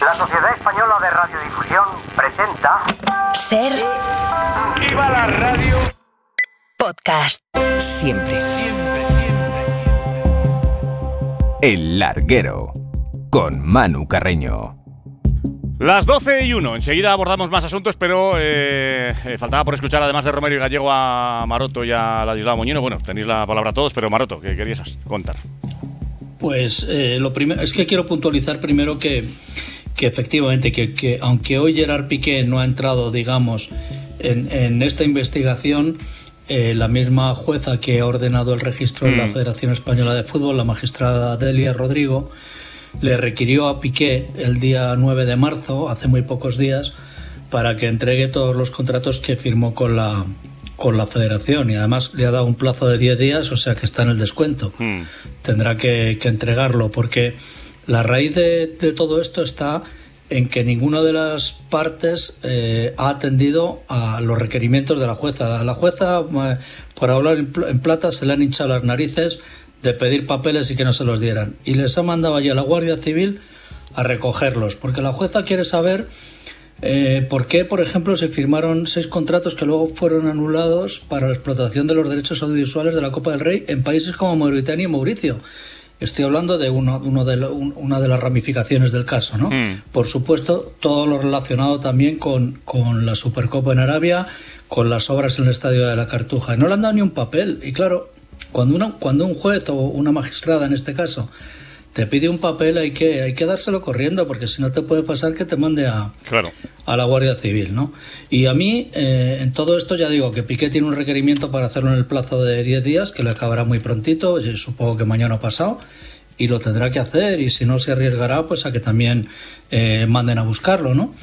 La Sociedad Española de Radiodifusión presenta... Ser... ¡Viva la radio! Podcast. Siempre. El Larguero, con Manu Carreño. Las 12:01. Enseguida abordamos más asuntos, pero faltaba por escuchar, además de Romero y Gallego, a Maroto y a Ladislao Moñino. Bueno, tenéis la palabra todos, pero Maroto, ¿qué querías contar? Pues lo primero es que quiero puntualizar primero que efectivamente, que aunque hoy Gerard Piqué no ha entrado, digamos, en esta investigación, la misma jueza que ha ordenado el registro de la Federación Española de Fútbol, la magistrada Delia Rodrigo, le requirió a Piqué el día 9 de marzo, hace muy pocos días, para que entregue todos los contratos que firmó con la Federación, y además le ha dado un plazo de 10 días, o sea que está en el descuento. Tendrá que entregarlo, porque la raíz de todo esto está en que ninguna de las partes ha atendido a los requerimientos de la jueza. A la jueza, por hablar en plata, se le han hinchado las narices de pedir papeles y que no se los dieran. Y les ha mandado allí a la Guardia Civil a recogerlos, porque la jueza quiere saber por qué, por ejemplo, se firmaron 6 contratos que luego fueron anulados para la explotación de los derechos audiovisuales de la Copa del Rey en países como Mauritania y Mauricio. Estoy hablando de una de las ramificaciones del caso, ¿no? Por supuesto, todo lo relacionado también con la Supercopa en Arabia, con las obras en el Estadio de la Cartuja. Y no le han dado ni un papel. Y claro, cuando un juez o una magistrada, en este caso, te pide un papel, hay que dárselo corriendo, porque si no te puede pasar que te mande a la Guardia Civil, ¿no? Y a mí, en todo esto, ya digo que Piqué tiene un requerimiento para hacerlo en el plazo de 10 días, que le acabará muy prontito, supongo que mañana o pasado, y lo tendrá que hacer, y si no se arriesgará pues a que también manden a buscarlo, ¿no?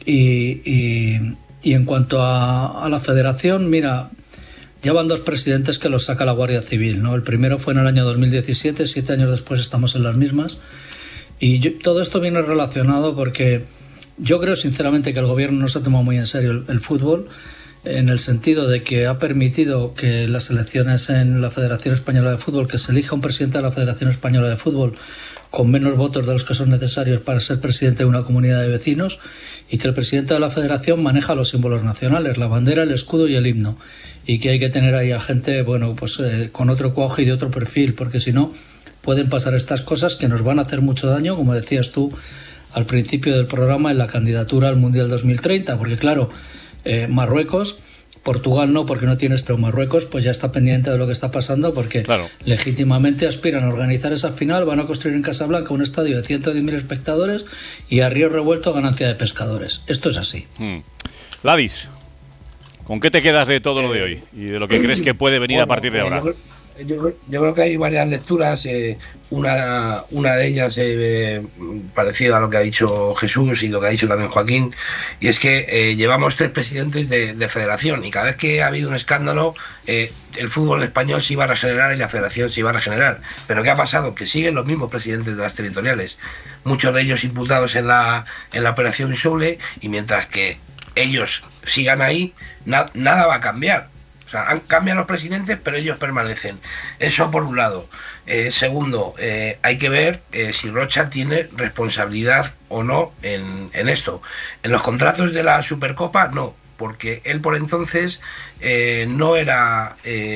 Y en cuanto a la Federación, mira, ya van 2 presidentes que los saca la Guardia Civil, ¿no? El primero fue en el año 2017, 7 años después estamos en las mismas. Y todo esto viene relacionado porque yo creo sinceramente que el gobierno no se ha tomado muy en serio el fútbol, en el sentido de que ha permitido que las elecciones en la Federación Española de Fútbol, que se elija un presidente de la Federación Española de Fútbol con menos votos de los que son necesarios para ser presidente de una comunidad de vecinos, y que el presidente de la Federación maneja los símbolos nacionales, la bandera, el escudo y el himno, y que hay que tener ahí a gente, bueno, pues con otro cuajo y de otro perfil, porque si no pueden pasar estas cosas que nos van a hacer mucho daño, como decías tú al principio del programa, en la candidatura al Mundial 2030, porque claro, Marruecos, Portugal no, porque no tiene estreno. Marruecos pues ya está pendiente de lo que está pasando, porque legítimamente aspiran a organizar esa final, van a construir en Casablanca un estadio de 110.000 espectadores y a río revuelto ganancia de pescadores. Esto es así. Ladis, ¿con qué te quedas de todo lo de hoy y de lo que crees que puede venir a partir de ahora? Yo creo que hay varias lecturas. Una de ellas parecida a lo que ha dicho Jesús y lo que ha dicho también Joaquín, y es que llevamos 3 presidentes de federación, y cada vez que ha habido un escándalo, el fútbol español se iba a regenerar y la federación se iba a regenerar. Pero ¿qué ha pasado? Que siguen los mismos presidentes de las territoriales, muchos de ellos imputados en la operación Soule, y mientras que ellos sigan ahí, nada va a cambiar. O sea, cambian los presidentes, pero ellos permanecen. Eso por un lado. Segundo, hay que ver si Rocha tiene responsabilidad o no en esto. En los contratos de la Supercopa, no, porque él por entonces no era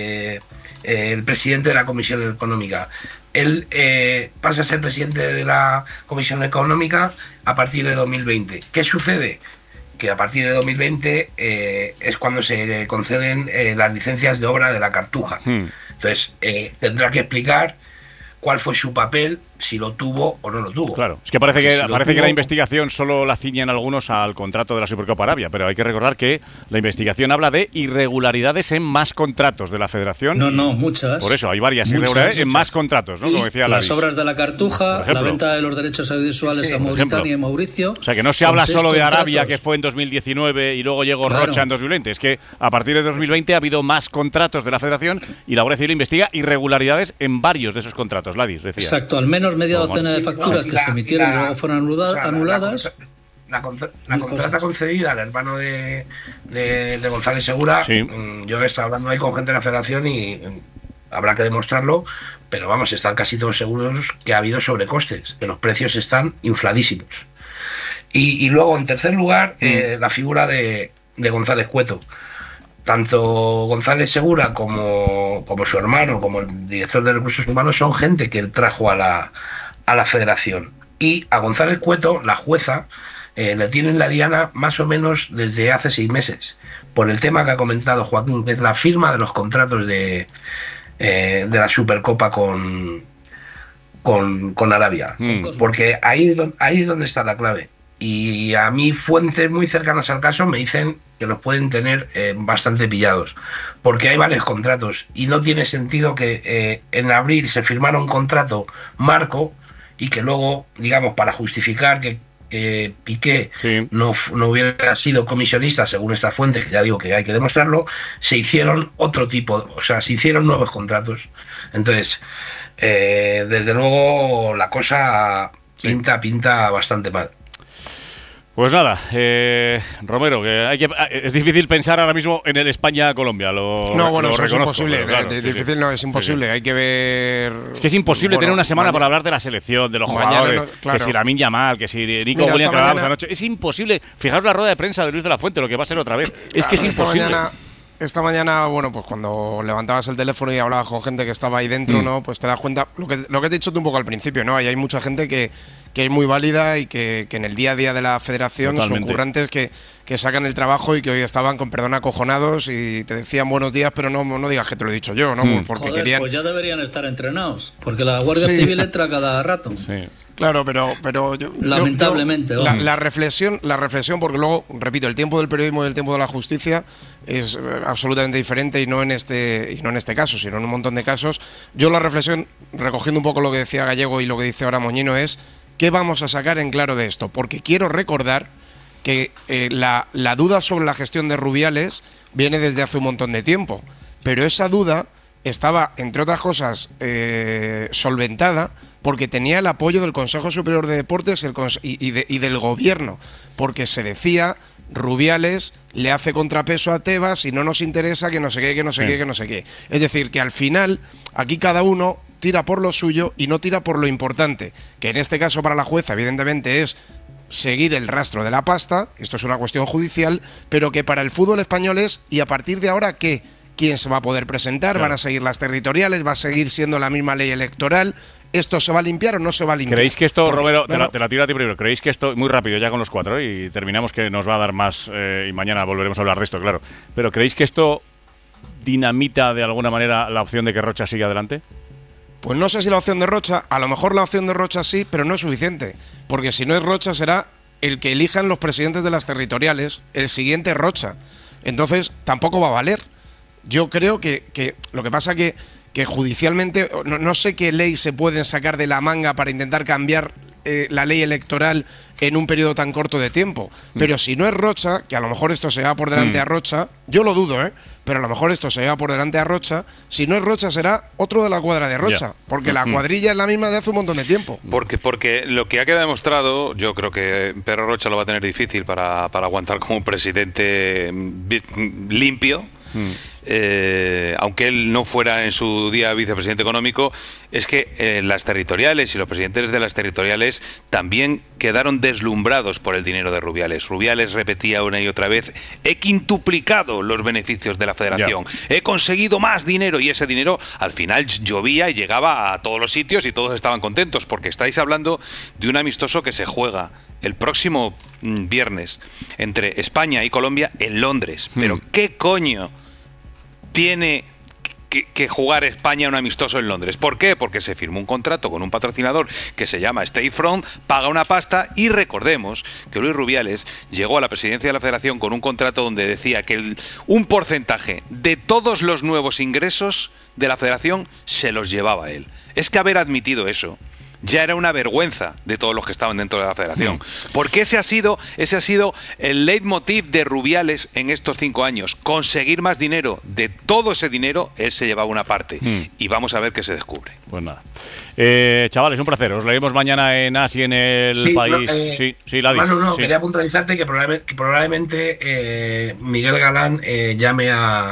el presidente de la Comisión Económica. Él pasa a ser presidente de la Comisión Económica a partir de 2020. ¿Qué sucede? Que a partir de 2020 es cuando se conceden las licencias de obra de la Cartuja. Entonces, tendrá que explicar cuál fue su papel, si lo tuvo o no lo tuvo. Claro, es que parece que la investigación solo la ciñen algunos al contrato de la Supercopa Arabia, pero hay que recordar que la investigación habla de irregularidades en más contratos de la Federación. No, muchas. Por eso, hay varias irregularidades en más contratos, ¿no? Como decía Ladis. Las obras de la Cartuja, la venta de los derechos audiovisuales a Mauritania y Mauricio. O sea, que no se habla solo de Arabia, que fue en 2019, y luego llegó Rocha en 2020. Es que a partir de 2020 ha habido más contratos de la Federación y la Guardia Civil investiga irregularidades en varios de esos contratos, Ladis decía. Exacto, al menos media docena de facturas que se emitieron y luego fueron anuladas. La contrata concedida al hermano de González Segura, yo he estado hablando ahí con gente de la Federación y habrá que demostrarlo, pero vamos, están casi todos seguros que ha habido sobrecostes, que los precios están infladísimos. Y luego, en tercer lugar, la figura de González Cueto. Tanto González Segura como su hermano, como el director de Recursos Humanos, son gente que él trajo a la federación. Y a González Cueto, la jueza, le tiene en la diana más o menos desde hace 6 meses, por el tema que ha comentado Joaquín, que es la firma de los contratos de la Supercopa con Arabia. Porque ahí es donde está la clave. Y a mí fuentes muy cercanas al caso me dicen que los pueden tener bastante pillados, porque hay varios contratos y no tiene sentido que en abril se firmara un contrato marco y que luego, digamos, para justificar que Piqué no hubiera sido comisionista, según esta fuente, que ya digo que hay que demostrarlo, se hicieron otro tipo, o sea, se hicieron nuevos contratos. Entonces, desde luego la cosa pinta bastante mal. Pues nada, Romero, que es difícil pensar ahora mismo en el España-Colombia. Eso es imposible. Claro, difícil no, es imposible. Hay que ver. Es que es imposible tener una semana para hablar de la selección, de los jugadores, que si Lamine Yamal, que si Nico Williams, que hablábamos anoche. Es imposible. Fijaos la rueda de prensa de Luis de la Fuente, lo que va a ser otra vez. Es que es imposible. Esta mañana, bueno, pues cuando levantabas el teléfono y hablabas con gente que estaba ahí dentro, ¿no? Pues te das cuenta, lo que te he dicho tú un poco al principio, ¿no? Ahí hay mucha gente que es muy válida y que en el día a día de la federación son currantes que sacan el trabajo y que hoy estaban, con perdón, acojonados y te decían buenos días, pero no digas que te lo he dicho yo, ¿no? Porque querían. Pues ya deberían estar entrenados, porque la Guardia Civil entra cada rato. Sí. Claro, pero lamentablemente. La reflexión, porque luego, repito, el tiempo del periodismo y el tiempo de la justicia es absolutamente diferente y no en este caso, sino en un montón de casos. Yo la reflexión, recogiendo un poco lo que decía Gallego y lo que dice ahora Moñino, es ¿qué vamos a sacar en claro de esto? Porque quiero recordar que la duda sobre la gestión de Rubiales viene desde hace un montón de tiempo, pero esa duda estaba, entre otras cosas, solventada porque tenía el apoyo del Consejo Superior de Deportes y del Gobierno, porque se decía Rubiales le hace contrapeso a Tebas y no nos interesa que no sé qué. Es decir, que al final aquí cada uno tira por lo suyo y no tira por lo importante, que en este caso para la jueza evidentemente es seguir el rastro de la pasta, esto es una cuestión judicial, pero que para el fútbol español es, ¿y a partir de ahora qué? ¿Quién se va a poder presentar? ¿Van a seguir las territoriales? ¿Va a seguir siendo la misma ley electoral? ¿Esto se va a limpiar o no se va a limpiar? ¿Creéis que esto, Romero, te la tiro a ti primero, ¿creéis que esto, muy rápido ya con los 4 y terminamos, que nos va a dar más y mañana volveremos a hablar de esto, claro, pero ¿creéis que esto dinamita de alguna manera la opción de que Rocha siga adelante? Pues no sé si la opción de Rocha, a lo mejor la opción de Rocha sí, pero no es suficiente, porque si no es Rocha será el que elijan los presidentes de las territoriales, el siguiente Rocha, entonces tampoco va a valer. Yo creo que lo que pasa que judicialmente no sé qué ley se pueden sacar de la manga para intentar cambiar la ley electoral en un periodo tan corto de tiempo. Pero si no es Rocha, que a lo mejor esto se va por delante a Rocha, yo lo dudo, pero a lo mejor esto se va por delante a Rocha, si no es Rocha será otro de la cuadra de Rocha, porque la cuadrilla es la misma de hace un montón de tiempo. Porque lo que ha quedado demostrado, yo creo que Pedro Rocha lo va a tener difícil para aguantar como un presidente limpio. Aunque él no fuera en su día vicepresidente económico, es que las territoriales y los presidentes de las territoriales también quedaron deslumbrados por el dinero de Rubiales. Rubiales repetía una y otra vez: he quintuplicado los beneficios de la federación, he conseguido más dinero, y ese dinero al final llovía y llegaba a todos los sitios y todos estaban contentos, porque estáis hablando de un amistoso que se juega el próximo viernes entre España y Colombia en Londres. Pero ¿qué coño tiene que jugar España un amistoso en Londres? ¿Por qué? Porque se firmó un contrato con un patrocinador que se llama State Front, paga una pasta, y recordemos que Luis Rubiales llegó a la presidencia de la Federación con un contrato donde decía que un porcentaje de todos los nuevos ingresos de la Federación se los llevaba él. Es que haber admitido eso ya era una vergüenza de todos los que estaban dentro de la federación. Porque ese ha sido el leitmotiv de Rubiales en estos 5 años. Conseguir más dinero. De todo ese dinero, él se llevaba una parte. Y vamos a ver qué se descubre. Pues nada. Chavales, un placer. Os leemos mañana en AS y en El País. Sí, Ladis. Quería puntualizarte que probablemente Miguel Galán llame a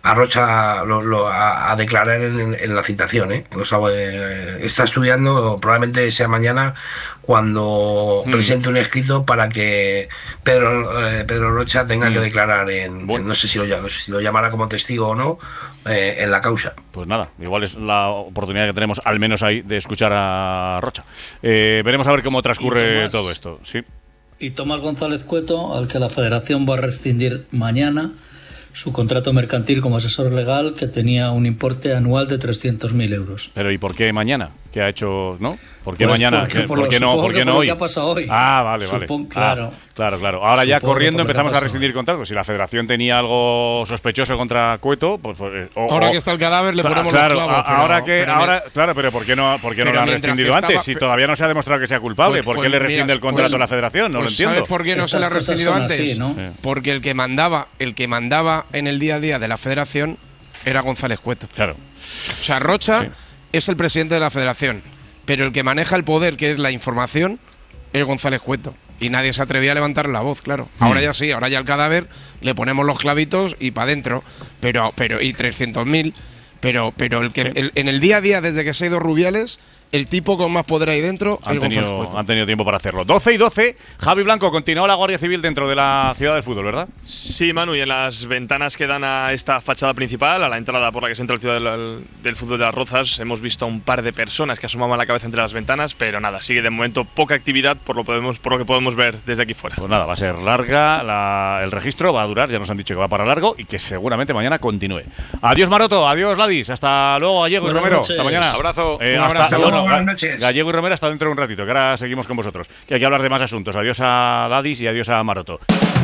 a Rocha a declarar en la citación, ¿eh? Está estudiando, probablemente sea mañana cuando presente un escrito para que Pedro Rocha tenga que declarar no sé si lo llamará como testigo o no, en la causa. Pues nada, igual es la oportunidad que tenemos, al menos ahí, de escuchar a Rocha. Veremos a ver cómo transcurre todo esto. Sí. Y Tomás González Cueto, al que la Federación va a rescindir mañana su contrato mercantil como asesor legal, que tenía un importe anual de 300.000 euros. Pero ¿y por qué mañana? ¿Qué ha hecho, no? ¿Por qué Pues mañana? ¿Por qué no hoy? ¿Qué ha pasado hoy? Ah, vale. Claro. Claro. Ahora ya corriendo empezamos a rescindir hoy. contratos. Si la Federación tenía algo sospechoso contra Cueto, pues ahora que está el cadáver le ponemos los clavos. Pero ¿por qué no lo han rescindido antes? Si todavía no se ha demostrado que sea culpable, ¿por qué le rescinde el contrato a la Federación? No lo entiendo. ¿Sabes por qué no se le ha rescindido antes? Así, ¿no? Porque el que mandaba en el día a día de la Federación era González Cueto. Claro. O sea, Rocha es el presidente de la Federación, pero el que maneja el poder, que es la información, es González Cueto. Y nadie se atrevía a levantar la voz, claro. Ahora ya sí, ahora ya al cadáver le ponemos los clavitos y para adentro. Pero y 300.000. Pero en el día a día, desde que se ha ido Rubiales, el tipo con más poder ahí dentro han tenido tiempo para hacerlo. 12:12. Javi Blanco, continúa la Guardia Civil dentro de la ciudad del fútbol, ¿verdad? Sí, Manu, y en las ventanas que dan a esta fachada principal, a la entrada por la que se entra el ciudad del fútbol de Las Rozas, hemos visto a un par de personas que asomaban la cabeza entre las ventanas, pero nada, sigue de momento poca actividad por lo que podemos ver desde aquí fuera. Pues nada, va a ser larga el registro, va a durar, ya nos han dicho que va para largo y que seguramente mañana continúe. Adiós Maroto, adiós Ladis, hasta luego Gallego y Romero, hasta mañana. Abrazo. Un abrazo. Buenas noches. Gallego y Romero hasta dentro de un ratito, que ahora seguimos con vosotros, que hay que hablar de más asuntos. Adiós a Ladis y adiós a Maroto.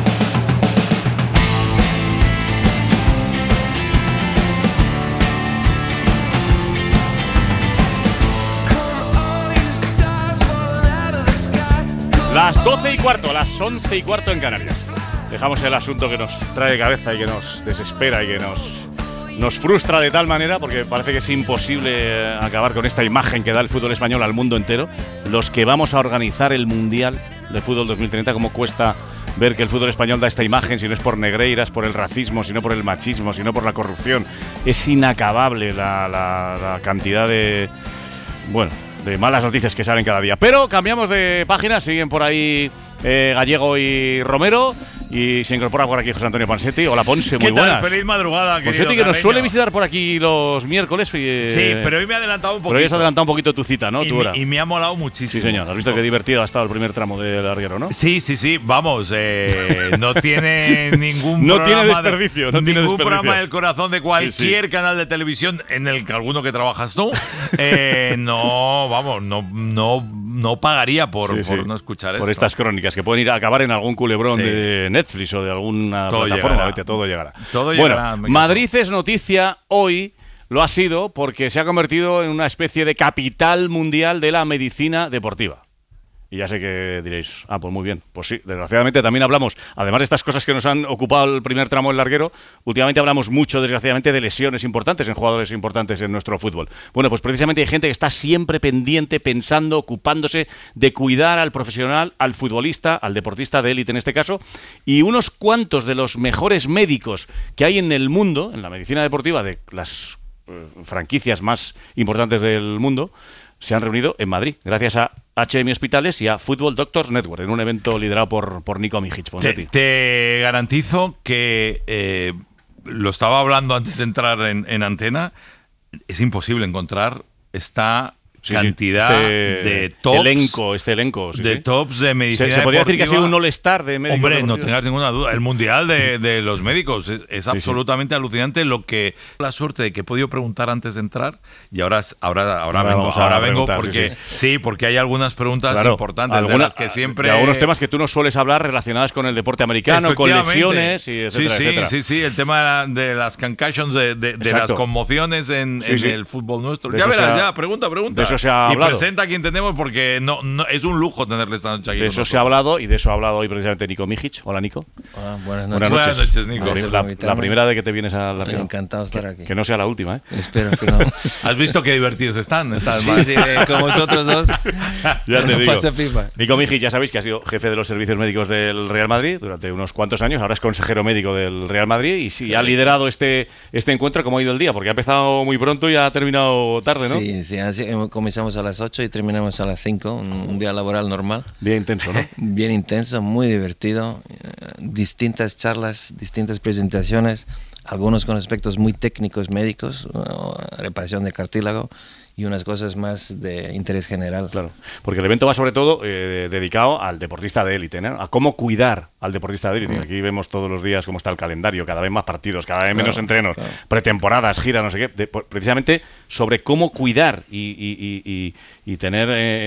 Las 12:15, las 11:15 en Canarias. Dejamos el asunto que nos trae de cabeza y que nos desespera y que nos frustra de tal manera, porque parece que es imposible acabar con esta imagen que da el fútbol español al mundo entero. Los que vamos a organizar el Mundial de Fútbol 2030, cómo cuesta ver que el fútbol español da esta imagen, si no es por negreiras, por el racismo, si no por el machismo, si no por la corrupción. Es inacabable la cantidad de malas noticias que salen cada día. Pero cambiamos de página, siguen por ahí Gallego y Romero, y se incorpora por aquí José Antonio Ponsetti. Hola Ponce, muy buenas. Feliz madrugada, Ponsetti, que nos suele visitar por aquí los miércoles. Sí, pero hoy me he adelantado un poquito. Pero hoy has adelantado un poquito tu cita, ¿no? Y me ha molado muchísimo. Sí, señor. Has visto qué divertido ha estado el primer tramo de Larguero, ¿no? Sí. Vamos, no tiene ningún no programa tiene desperdicio. Ningún programa del corazón de cualquier canal de televisión en el que alguno que trabajas tú. No pagaría por no escuchar esto. Por estas crónicas que pueden ir a acabar en algún culebrón de Netflix o de alguna plataforma. Todo llegará. Bueno, Madrid es noticia hoy. Lo ha sido porque se ha convertido en una especie de capital mundial de la medicina deportiva. Y ya sé que diréis, pues muy bien. Pues sí, desgraciadamente también hablamos, además de estas cosas que nos han ocupado el primer tramo del Larguero, últimamente hablamos mucho, desgraciadamente, de lesiones importantes en jugadores importantes en nuestro fútbol. Bueno, pues precisamente hay gente que está siempre pendiente, pensando, ocupándose de cuidar al profesional, al futbolista, al deportista de élite en este caso, y unos cuantos de los mejores médicos que hay en el mundo, en la medicina deportiva, de las franquicias más importantes del mundo, se han reunido en Madrid, gracias a HM Hospitales y a Football Doctors Network, en un evento liderado por Nico Mijic. Te garantizo que, lo estaba hablando antes de entrar en antena, es imposible encontrar esta cantidad de tops. Elenco. Tops de medicina. Se podría decir que ha sido un all-star de médicos. Hombre, no tengas ninguna duda. El mundial de los médicos es absolutamente alucinante. Lo que la suerte de que he podido preguntar antes de entrar, y ahora vengo porque porque hay algunas preguntas importantes de las que siempre. De algunos temas que tú no sueles hablar relacionados con el deporte americano, con lesiones y etcétera. Sí, el tema de las concussions, de las conmociones en el fútbol nuestro. Ya verás, pregunta. eso se ha hablado. Y presenta a quien tenemos porque no es un lujo tenerle esta noche aquí. De eso se ha hablado y de eso ha hablado hoy precisamente Nico Mijic. Hola, Nico. Hola, buenas noches. Buenas noches, Nico. La primera vez que te vienes a la Larguero. Encantado de estar aquí. Que no sea la última, ¿eh? Espero que no. ¿Has visto qué divertidos están? Sí, con vosotros dos. Ya te digo. Pasa pipa. Nico Mijic, ya sabéis que ha sido jefe de los servicios médicos del Real Madrid durante unos cuantos años. Ahora es consejero médico del Real Madrid y sí, ha liderado este encuentro. ¿Cómo ha ido el día? Porque ha empezado muy pronto y ha terminado tarde, ¿no? Sí, así, comenzamos a las 8 y terminamos a las 5. Un día laboral normal. Día intenso, ¿no? Bien intenso, muy divertido. Distintas charlas, distintas presentaciones. Algunos con aspectos muy técnicos médicos, reparación de cartílago y unas cosas más de interés general. Claro, porque el evento va sobre todo dedicado al deportista de élite, ¿no? A cómo cuidar al deportista de élite. Aquí vemos todos los días cómo está el calendario, cada vez más partidos, cada vez menos entrenos, pretemporadas, giras, no sé qué, precisamente sobre cómo cuidar y tener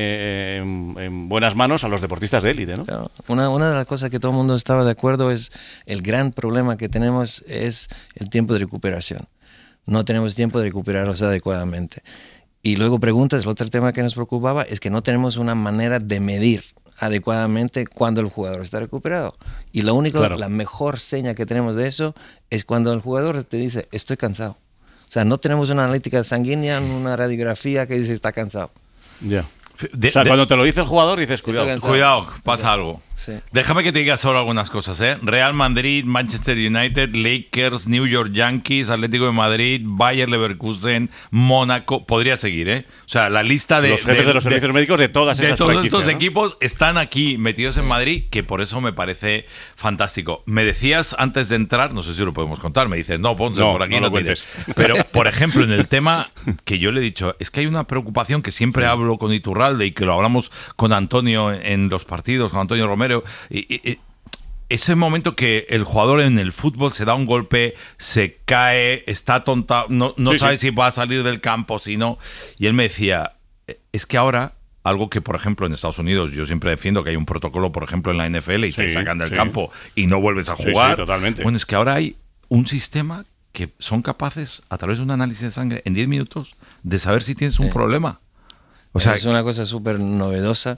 en buenas manos a los deportistas de élite, ¿no? Claro. Una de las cosas que todo el mundo estaba de acuerdo es el gran problema que tenemos es el tiempo de recuperación. No tenemos tiempo de recuperarlos adecuadamente. Y luego preguntas, el otro tema que nos preocupaba es que no tenemos una manera de medir adecuadamente cuando el jugador está recuperado. Y lo único, la mejor seña que tenemos de eso es cuando el jugador te dice, estoy cansado. O sea, no tenemos una analítica sanguínea, una radiografía que dice, está cansado. Ya. O sea, cuando te lo dice el jugador dices, cuidado, pasa algo. Sí. Déjame que te diga solo algunas cosas, ¿eh? Real Madrid, Manchester United, Lakers, New York Yankees, Atlético de Madrid, Bayer Leverkusen, Mónaco, podría seguir, ¿eh? O sea, la lista de los jefes de los servicios médicos de todas esas franquicias, de todos estos equipos están aquí metidos en Madrid, que por eso me parece fantástico. Me decías antes de entrar, no sé si lo podemos contar, me dices, no, Ponce, por aquí no cuentes. Pero, por ejemplo, en el tema que yo le he dicho, es que hay una preocupación que siempre hablo con Iturralde y que lo hablamos con Antonio en los partidos, con Antonio Romero. Y ese momento que el jugador en el fútbol se da un golpe, se cae, está tontado, no sabe si va a salir del campo, si no. Y él me decía, es que ahora, algo que por ejemplo en Estados Unidos yo siempre defiendo que hay un protocolo, por ejemplo en la NFL y te sacan del campo y no vuelves a jugar. Sí, totalmente. Bueno, es que ahora hay un sistema que son capaces, a través de un análisis de sangre, en 10 minutos, de saber si tienes un problema. O sea, es una cosa súper novedosa.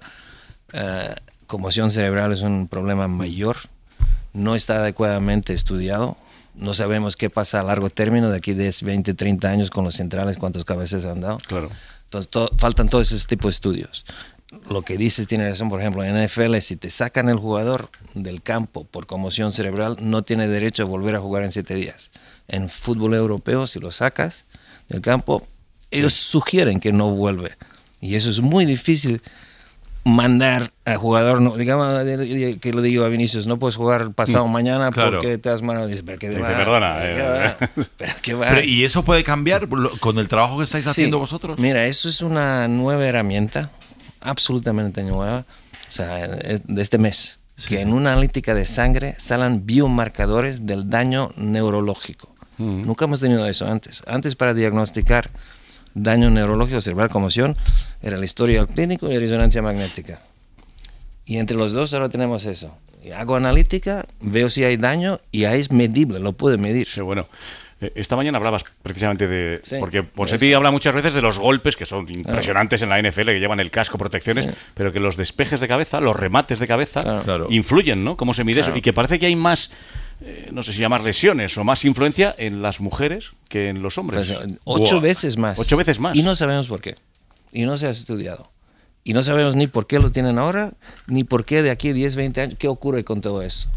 Conmoción cerebral es un problema mayor, no está adecuadamente estudiado, no sabemos qué pasa a largo término de aquí 10, 20, 30 años con los centrales, cuántas cabezas han dado. Claro. Entonces faltan todos esos tipos de estudios. Lo que dices tiene razón, por ejemplo, en NFL, si te sacan el jugador del campo por conmoción cerebral, no tiene derecho a volver a jugar en 7 días. En fútbol europeo, si lo sacas del campo, ellos sugieren que no vuelve. Y eso es muy difícil mandar al jugador, no, digamos que lo digo a Vinicius, no puedes jugar pasado mañana porque te has mandado. Perdona. ¿Y eso puede cambiar con el trabajo que estáis haciendo vosotros? Mira, eso es una nueva herramienta, absolutamente nueva, o sea, de este mes, que en una analítica de sangre salen biomarcadores del daño neurológico. Nunca hemos tenido eso antes. Antes, para diagnosticar daño neurológico cerebral, conmoción, era la historial clínico y resonancia magnética. Y entre los dos ahora tenemos eso. Hago analítica, veo si hay daño y ahí es medible, lo puedo medir. Qué bueno. Esta mañana hablabas precisamente de... porque Ponseti habla muchas veces de los golpes, que son impresionantes en la NFL, que llevan el casco, protecciones, pero que los despejes de cabeza, los remates de cabeza, influyen, ¿no? ¿Cómo se mide eso? Y que parece que hay más... no sé si llamar lesiones o más influencia en las mujeres que en los hombres. Pues 8 veces más. 8 veces más. Y no sabemos por qué. Y no se ha estudiado. Y no sabemos ni por qué lo tienen ahora, ni por qué de aquí a 10, 20 años, qué ocurre con todo eso.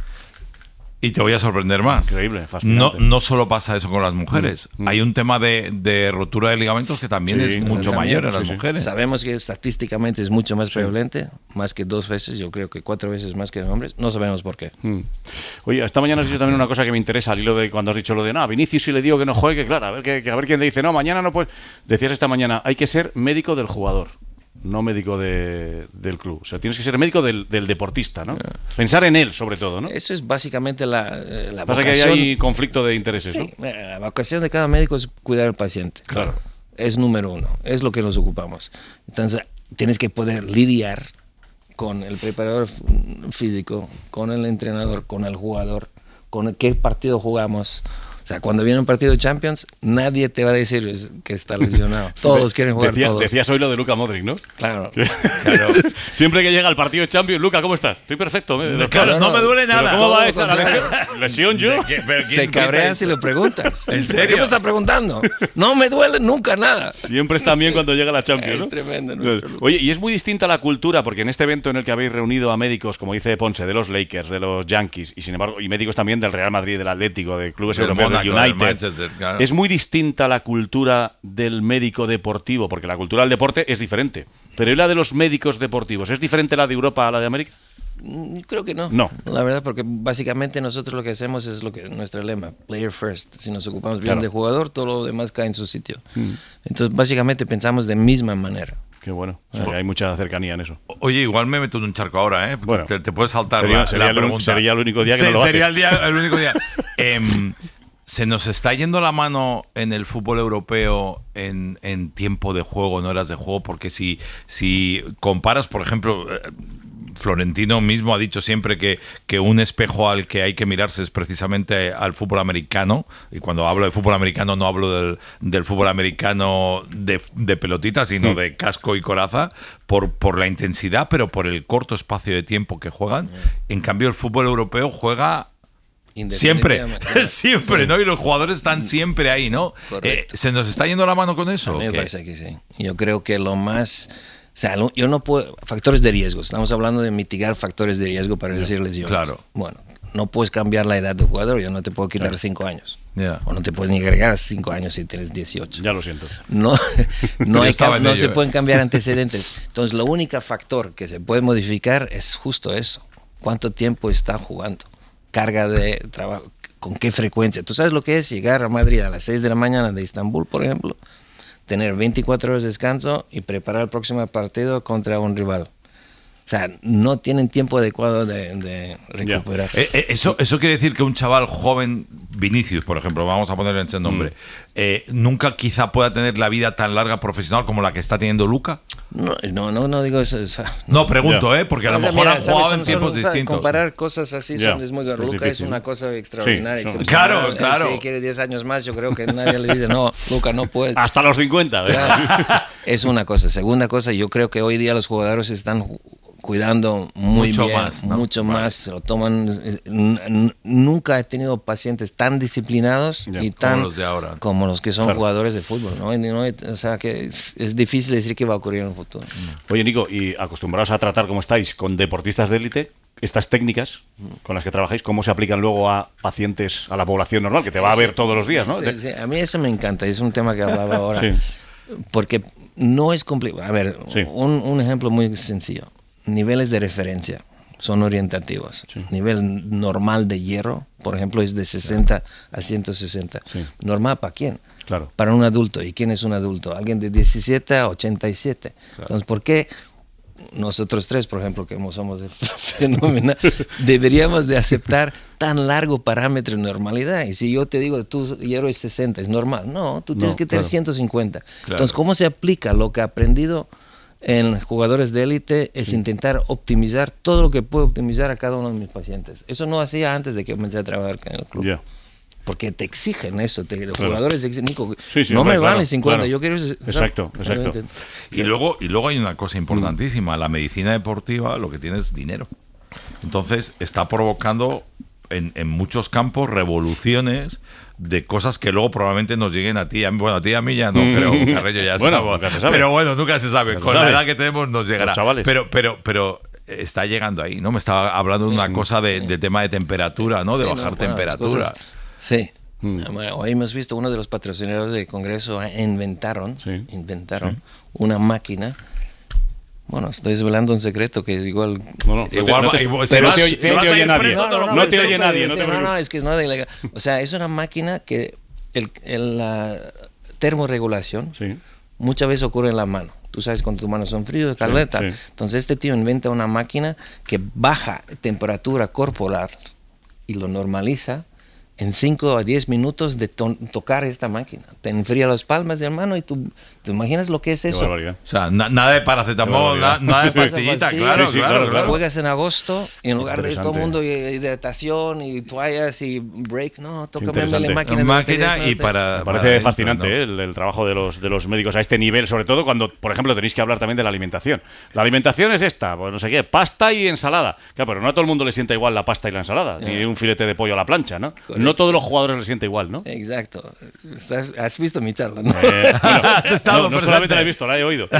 Y te voy a sorprender más. Increíble, fascinante. No solo pasa eso con las mujeres. Hay un tema de rotura de ligamentos que también es mucho mayor en las mujeres. Sabemos que estadísticamente es mucho más prevalente, más que 2 veces, yo creo que 4 veces más que en hombres. No sabemos por qué. Oye, esta mañana has dicho también una cosa que me interesa, al hilo de cuando has dicho lo de, Vinicius, si le digo que no juegue, claro, a ver quién te dice, mañana no puedes. Decías esta mañana, hay que ser médico del jugador, no médico del club. O sea, tienes que ser médico del deportista, ¿no? Pensar en él, sobre todo, ¿no? Eso es básicamente la Pasa vocación. que hay conflicto de intereses, sí, ¿no? La vocación de cada médico es cuidar al paciente. Claro. Es número 1, es lo que nos ocupamos. Entonces, tienes que poder lidiar con el preparador físico, con el entrenador, con el jugador, con qué partido jugamos. O sea, cuando viene un partido de Champions, nadie te va a decir que está lesionado. Todos quieren jugar todos. Decías hoy lo de Luka Modric, ¿no? Claro. Siempre que llega el partido de Champions, Luka, ¿cómo estás? Estoy perfecto. Claro, no me duele nada. ¿Cómo va esa lesión yo? Se cabrea si lo preguntas. ¿En serio? ¿Qué me estás preguntando? No me duele nunca nada. Siempre está bien cuando llega la Champions, ¿no? Es tremendo. Oye, y es muy distinta la cultura, porque en este evento en el que habéis reunido a médicos, como dice Ponce, de los Lakers, de los Yankees, y sin embargo, y médicos también del Real Madrid, del Atlético, de clubes europeos, del United. Claro. Es muy distinta la cultura del médico deportivo, porque la cultura del deporte es diferente. Pero ¿y la de los médicos deportivos? ¿Es diferente la de Europa a la de América? Creo que no. No. La verdad, porque básicamente nosotros lo que hacemos es lo que nuestro lema, player first. Si nos ocupamos bien de jugador, todo lo demás cae en su sitio. Entonces, básicamente pensamos de misma manera. Qué bueno. O sea, que hay mucha cercanía en eso. Oye, igual me meto en un charco ahora, ¿eh? Bueno, te puedes saltar sería la pregunta. Sería el único día que no lo haces. Sería el único día. ¿Se nos está yendo la mano en el fútbol europeo en tiempo de juego, en horas de juego? Porque si comparas, por ejemplo, Florentino mismo ha dicho siempre que un espejo al que hay que mirarse es precisamente al fútbol americano. Y cuando hablo de fútbol americano no hablo del fútbol americano de pelotita, sino de casco y coraza, por la intensidad, pero por el corto espacio de tiempo que juegan. En cambio, el fútbol europeo juega... Siempre, siempre, ¿no? Y los jugadores están siempre ahí, ¿no? ¿Se nos está yendo la mano con eso? A mí me parece que sí. Yo creo que lo más... O sea, yo no puedo... Factores de riesgo. Estamos hablando de mitigar factores de riesgo para decir lesiones. Claro. Bueno, no puedes cambiar la edad del jugador. Yo no te puedo quitar 5 años. O no te puedes ni agregar 5 años si tienes 18. Ya lo siento. No se pueden cambiar antecedentes. Entonces, lo único factor que se puede modificar es justo eso. ¿Cuánto tiempo está jugando? Carga de trabajo, con qué frecuencia. ¿Tú sabes lo que es llegar a Madrid a las 6 de la mañana de Estambul, por ejemplo, tener 24 horas de descanso y preparar el próximo partido contra un rival? O sea, no tienen tiempo adecuado de recuperar. Eso quiere decir que un chaval joven, Vinicius, por ejemplo, vamos a ponerle ese nombre, nunca quizá pueda tener la vida tan larga profesional como la que está teniendo Luka. No digo eso. No, pregunto, porque a lo mejor han jugado en tiempos distintos. Comparar cosas así es muy raro. Luka es una cosa extraordinaria. Sí, claro. Si quiere 10 años más, yo creo que nadie le dice, no, Luka no puede. Hasta los 50. Claro. Es una cosa. Segunda cosa, yo creo que hoy día los jugadores están cuidando mucho más, lo toman. Nunca he tenido pacientes tan disciplinados y tan como los de ahora, como los que son jugadores de fútbol, ¿no? O sea que es difícil decir qué va a ocurrir en el futuro. Oye, Nico, y acostumbrados a tratar como estáis con deportistas de élite, estas técnicas con las que trabajáis, ¿cómo se aplican luego a pacientes, a la población normal, que te va a ver todos los días, ¿no? Sí, a mí eso me encanta, es un tema que hablaba ahora, porque no es complicado. A ver, un ejemplo muy sencillo. Niveles de referencia son orientativos. Nivel normal de hierro, por ejemplo, es de 60 a 160. ¿Normal para quién? Claro. Para un adulto. ¿Y quién es un adulto? Alguien de 17 a 87. Claro. Entonces, ¿por qué nosotros tres, por ejemplo, que somos fenomenal, deberíamos de aceptar tan largo parámetro de normalidad? Y si yo te digo, tu hierro es 60, ¿es normal? No, tú tienes que tener 150. Claro. Entonces, ¿cómo se aplica lo que he aprendido en jugadores de élite? Es intentar optimizar todo lo que puedo optimizar a cada uno de mis pacientes. Eso no hacía antes de que comencé a trabajar en el club. Porque te exigen eso, los jugadores te exigen, Nico, no me vale 50, yo quiero... Exacto. Y luego hay una cosa importantísima, la medicina deportiva lo que tiene es dinero. Entonces está provocando en muchos campos revoluciones de cosas que luego probablemente nos lleguen a ti. Bueno, a ti y a mí ya no, pero Carreño ya está. Nunca se sabe. Pero bueno, nunca se sabe. Con la edad que tenemos nos llegará. Los chavales. Pero está llegando ahí, ¿no? Me estaba hablando de una cosa de tema de temperatura, ¿no? De bajar temperatura. Sí. Hoy hemos visto uno de los patrocinadores del Congreso inventaron una máquina. Bueno, estoy desvelando un secreto que igual... No te oye nadie. No te oye nadie. No, es que es nada ilegal. O sea, es una máquina que la termorregulación muchas veces ocurre en la mano. Tú sabes, cuando tus manos son frías, caleta. Entonces este tío inventa una máquina que baja temperatura corporal y lo normaliza en 5 a 10 minutos de tocar esta máquina. Te enfría las palmas de la mano y tú te imaginas lo que es eso. O sea, nada de paracetamol, nada de pastillita, claro. Juegas en agosto y en lugar de todo el mundo hidratación y toallas y break, no, tócame la máquina. Y para... Me parece fascinante, ¿no? el trabajo de los médicos a este nivel, sobre todo cuando, por ejemplo, tenéis que hablar también de la alimentación. La alimentación es esta, pues no sé qué, pasta y ensalada. Claro, pero no a todo el mundo le sienta igual la pasta y la ensalada, ni un filete de pollo a la plancha, ¿no? Correcto. No todos los jugadores les siente igual, ¿no? Exacto. Has visto mi charla, ¿no? No solamente la he visto, la he oído.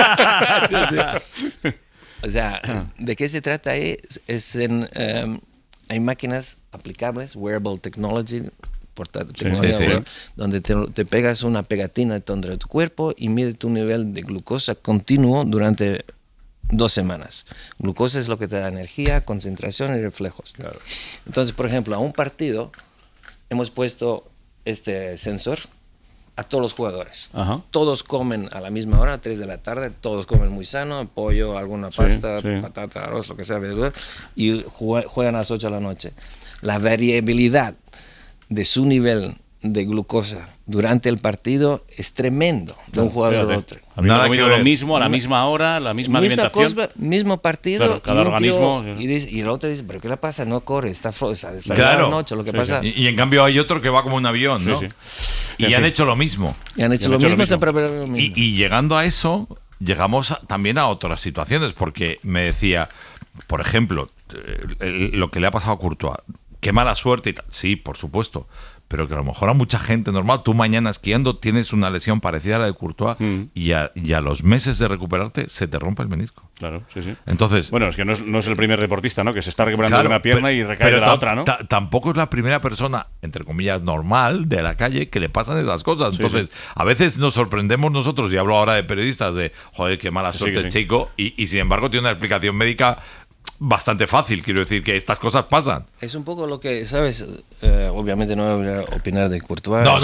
Sí. O sea, ¿de qué se trata ahí? Hay máquinas aplicables, wearable technology, tecnología, donde te pegas una pegatina dentro de tu cuerpo y mide tu nivel de glucosa continuo durante 2 semanas. Glucosa es lo que te da energía, concentración y reflejos. Claro. Entonces, por ejemplo, a un partido hemos puesto este sensor a todos los jugadores. Ajá. Todos comen a la misma hora, 3 de la tarde, todos comen muy sano, pollo, alguna pasta, patata, arroz, lo que sea, y juegan a las 8 de la noche. La variabilidad de su nivel de glucosa durante el partido es tremendo de un jugador al otro. Habiendo comido lo mismo, a la misma hora, la misma alimentación. Mismo partido. Claro, cada organismo. Y el otro dice, ¿pero qué le pasa? No corre, está claro. Noche, lo que pasa. Y en cambio hay otro que va como un avión, ¿no? Y han hecho lo mismo. Y llegando a eso, llegamos también a otras situaciones, porque me decía, por ejemplo, lo que le ha pasado a Courtois, qué mala suerte y tal. Sí, por supuesto. Pero que a lo mejor a mucha gente normal, tú mañana esquiando tienes una lesión parecida a la de Courtois y a los meses de recuperarte se te rompe el menisco. Claro, sí. Entonces, bueno, es que no es el primer deportista, ¿no? Que se está recuperando de una pierna y recae de la otra, ¿no? Tampoco es la primera persona, entre comillas, normal de la calle que le pasan esas cosas. Entonces, a veces nos sorprendemos nosotros, y hablo ahora de periodistas, de, joder, qué mala suerte el chico, y sin embargo tiene una explicación médica bastante fácil, quiero decir que estas cosas pasan. Es un poco lo que, ¿sabes? Obviamente no voy a opinar de Courtois. No.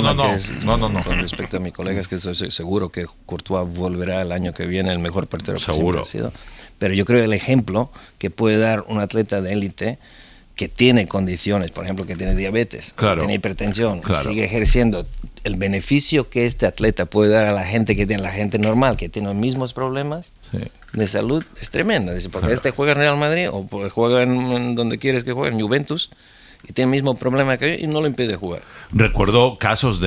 Con respecto a mis colegas, que estoy seguro que Courtois volverá el año que viene el mejor portero seguro. Que siempre ha sido. Pero yo creo que el ejemplo que puede dar un atleta de élite que tiene condiciones, por ejemplo, que tiene diabetes, que tiene hipertensión, sigue ejerciendo, el beneficio que este atleta puede dar a la gente que tiene, la gente normal, que tiene los mismos problemas de salud, es tremenda. Porque este juega en Real Madrid o juega en donde quieres que juegue, en Juventus, y tiene el mismo problema que yo y no lo impide jugar. Recuerdo casos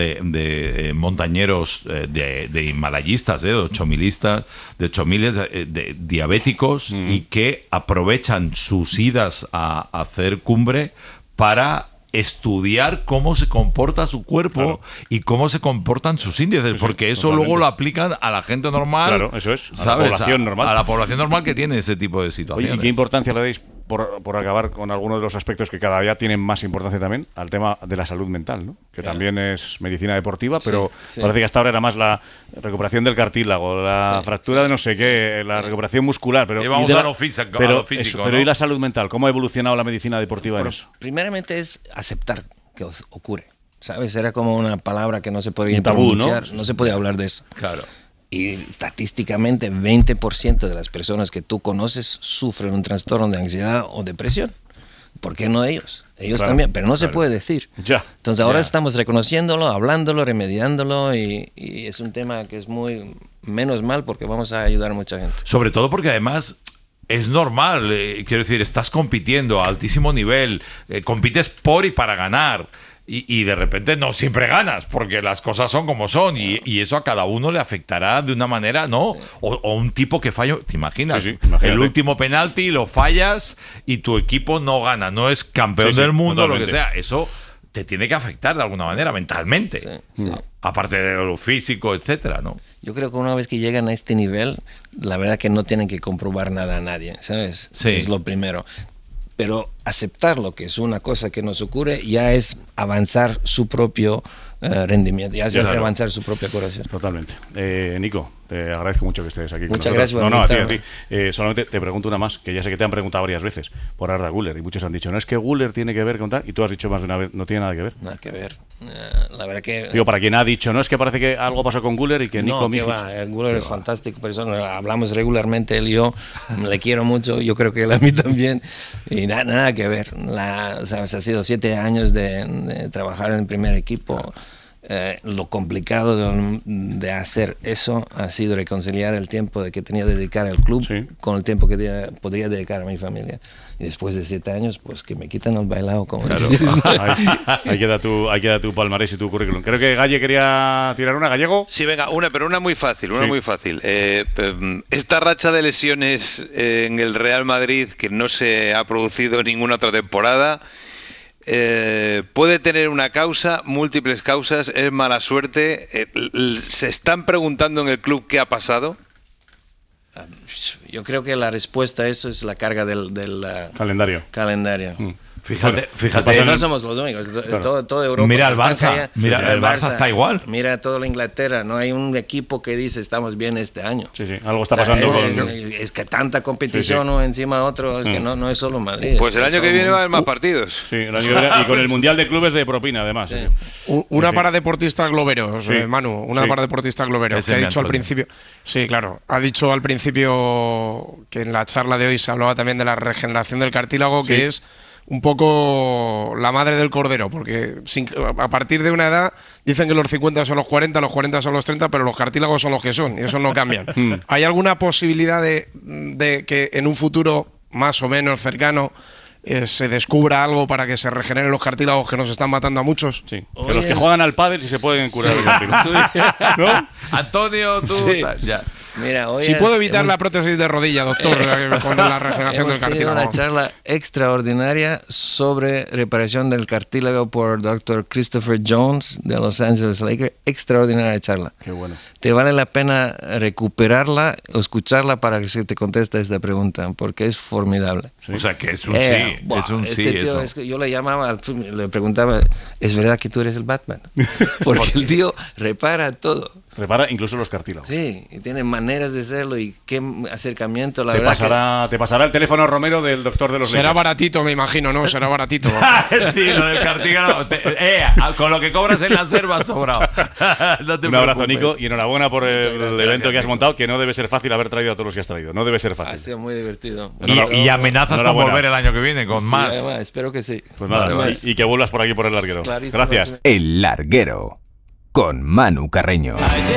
de montañeros, de himalayistas, de 8000istas, de 8000 de diabéticos y que aprovechan sus idas a hacer cumbre para estudiar cómo se comporta su cuerpo y cómo se comportan sus índices, porque eso totalmente. Luego lo aplican a la gente normal. Claro, eso es, a la población normal. A la población normal que tiene ese tipo de situaciones. Oye, ¿y qué importancia le dais, por acabar con algunos de los aspectos que cada día tienen más importancia también, al tema de la salud mental, ¿no? Que también es medicina deportiva, pero parece que hasta ahora era más la recuperación del cartílago, la fractura de no sé qué, la recuperación muscular, pero vamos a lo físico, pero ¿no? ¿Y la salud mental? ¿Cómo ha evolucionado la medicina deportiva en eso? Primeramente es aceptar que ocurre, ¿sabes? Era como una palabra que no se podía pronunciar, no se podía hablar de eso. Claro. Y estadísticamente 20% de las personas que tú conoces sufren un trastorno de ansiedad o depresión. ¿Por qué no ellos? Ellos también, pero no se puede decir. Entonces ahora estamos reconociéndolo, hablándolo, remediándolo y es un tema que es muy menos mal porque vamos a ayudar a mucha gente. Sobre todo porque además es normal, quiero decir, estás compitiendo a altísimo nivel, compites por y para ganar. Y de repente no siempre ganas, porque las cosas son como son, y eso a cada uno le afectará de una manera, ¿no? O un tipo que falló, ¿te imaginas? El último penalti lo fallas y tu equipo no gana, no es campeón del mundo, totalmente. Lo que sea. Eso te tiene que afectar de alguna manera, mentalmente. Aparte de lo físico, etcétera, ¿no? Yo creo que una vez que llegan a este nivel, la verdad que no tienen que comprobar nada a nadie, ¿sabes? Es lo primero. Pero aceptar lo que es una cosa que nos ocurre ya es avanzar su propio rendimiento y hacer avanzar su propia corazón. Totalmente. Nico, te agradezco mucho que estés aquí con Muchas nosotros. gracias. A ti. Solamente te pregunto una más, que ya sé que te han preguntado varias veces por Arda Güler, y muchos han dicho, no es que Güler tiene que ver con tal, y tú has dicho más de una vez, no tiene nada que ver. Nada que ver. La verdad que... Digo, para quien ha dicho, no, es que parece que algo pasó con Güler y que Nico Mijic... Güler es fantástico persona, hablamos regularmente él y yo, le quiero mucho, yo creo que él a mí también, y nada que ver. O sea, ha sido 7 años de trabajar en el primer equipo. Lo complicado de hacer eso ha sido reconciliar el tiempo de que tenía que dedicar al club con el tiempo que podría dedicar a mi familia. Y después de 7 años, pues que me quitan el bailado, como dices. Ahí queda tu palmarés y tu currículum. Creo que Galle quería tirar una. ¿Gallego? Sí, venga, una muy fácil, muy fácil. Esta racha de lesiones en el Real Madrid, que no se ha producido en ninguna otra temporada, puede tener una causa, múltiples causas, es mala suerte. ¿Se están preguntando en el club qué ha pasado? Yo creo que la respuesta a eso es la carga del calendario. Fíjate, no somos los únicos, todo Europa. Mira el Barça, el Barça está igual. Mira toda la Inglaterra, no hay un equipo que dice estamos bien este año. Sí, algo está pasando. Es que tanta competición uno encima de otro, es que no es solo Madrid. Pues el año que viene va a haber más partidos. Sí, el año que viene, y con el Mundial de Clubes de propina, además. Una paradeportista globero, Manu, paradeportista globero, que ha dicho al principio. Sí, claro, ha dicho al principio que en la charla de hoy se hablaba también de la regeneración del cartílago, que es un poco la madre del cordero, porque a partir de una edad dicen que los 50 son los 40, los 40 son los 30, pero los cartílagos son los que son y esos no cambian. ¿Hay alguna posibilidad de que en un futuro más o menos cercano se descubra algo para que se regeneren los cartílagos que nos están matando a muchos? Sí. Que los que juegan al pádel si se pueden curar los cartílagos. ¿No? Antonio, tú... Ya. Mira, si puedo evitar la prótesis de rodilla, doctor, con la regeneración del cartílago. Hemos tenido una charla extraordinaria sobre reparación del cartílago por Dr. Christopher Jones de Los Angeles Lakers. Extraordinaria charla. Qué bueno. Te vale la pena recuperarla o escucharla para que se te conteste esta pregunta, porque es formidable. O sea, que es un es un sí. Tío, es que yo le llamaba, le preguntaba, ¿es verdad que tú eres el Batman? Porque el tío repara todo. Repara incluso los cartílagos. Sí, y tiene maneras de hacerlo y qué acercamiento. La te pasará el teléfono Romero del doctor de los Será baratito, me imagino, ¿no? Será baratito. Sí, lo del cartílago. Con lo que cobras en la selva has sobrado. Un abrazo, Nico, y enhorabuena por el evento que has montado, que no debe ser fácil haber traído a todos los que has traído. No debe ser fácil. Ha sido muy divertido. Y amenazas con volver el año que viene con más. Además, espero que sí. Pues nada, y que vuelvas por aquí por el larguero. Gracias. El Larguero con Manu Carreño.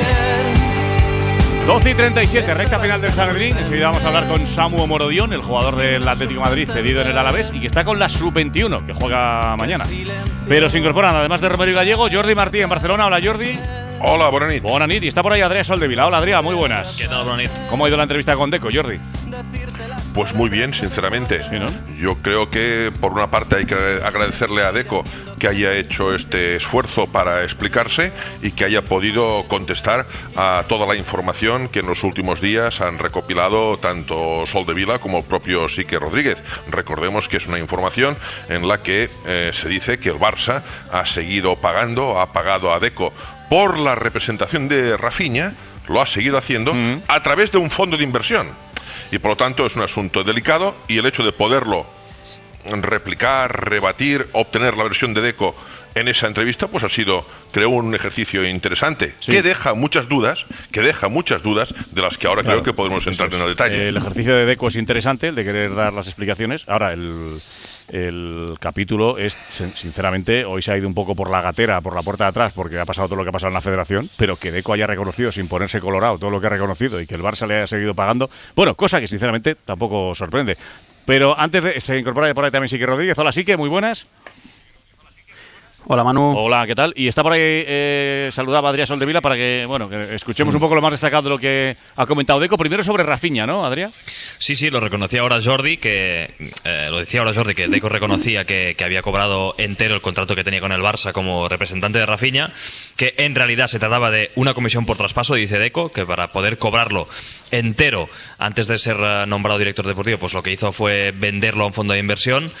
12:37, recta final del Sanedrín. Enseguida vamos a hablar con Samu Morodión, el jugador del Atlético de Madrid cedido en el Alavés y que está con la Sub-21, que juega mañana. Pero se incorporan, además de Romero y Gallego, Jordi Martí en Barcelona. Hola, Jordi. Hola, buenas noches. Buenas noches. Y está por ahí Adrià Soldevila. Hola, Adrià, muy buenas. ¿Qué tal, buenas noches? ¿Cómo ha ido la entrevista con Deco, Jordi? Pues muy bien, sinceramente. ¿Sí, no? Yo creo que por una parte hay que agradecerle a Deco que haya hecho este esfuerzo para explicarse y que haya podido contestar a toda la información que en los últimos días han recopilado tanto Soldevila como el propio Sique Rodríguez. Recordemos que es una información en la que se dice que el Barça ha seguido pagando, ha pagado a Deco por la representación de Rafinha, lo ha seguido haciendo a través de un fondo de inversión. Y por lo tanto es un asunto delicado y el hecho de poderlo replicar, rebatir, obtener la versión de Deco en esa entrevista, pues ha sido, creo, un ejercicio interesante, que deja muchas dudas, de las que ahora creo que podemos entrar en el detalle. El ejercicio de Deco es interesante, el de querer dar las explicaciones. Ahora, el capítulo es, sinceramente, hoy se ha ido un poco por la gatera, por la puerta de atrás, porque ha pasado todo lo que ha pasado en la Federación, pero que Deco haya reconocido, sin ponerse colorado, todo lo que ha reconocido y que el Barça le haya seguido pagando, bueno, cosa que sinceramente tampoco sorprende. Pero antes de... Se incorpora por ahí también Sique Rodríguez. Hola, Sique, muy buenas. Hola, Manu. Hola, ¿qué tal? Y está por ahí, saludaba a Adrià Soldevila para que, bueno, que escuchemos un poco lo más destacado de lo que ha comentado Deco. Primero sobre Rafinha, ¿no, Adrià? Sí, lo reconocía ahora Jordi, que Deco reconocía que había cobrado entero el contrato que tenía con el Barça como representante de Rafinha, que en realidad se trataba de una comisión por traspaso, dice Deco, que para poder cobrarlo entero antes de ser nombrado director deportivo, pues lo que hizo fue venderlo a un fondo de inversión,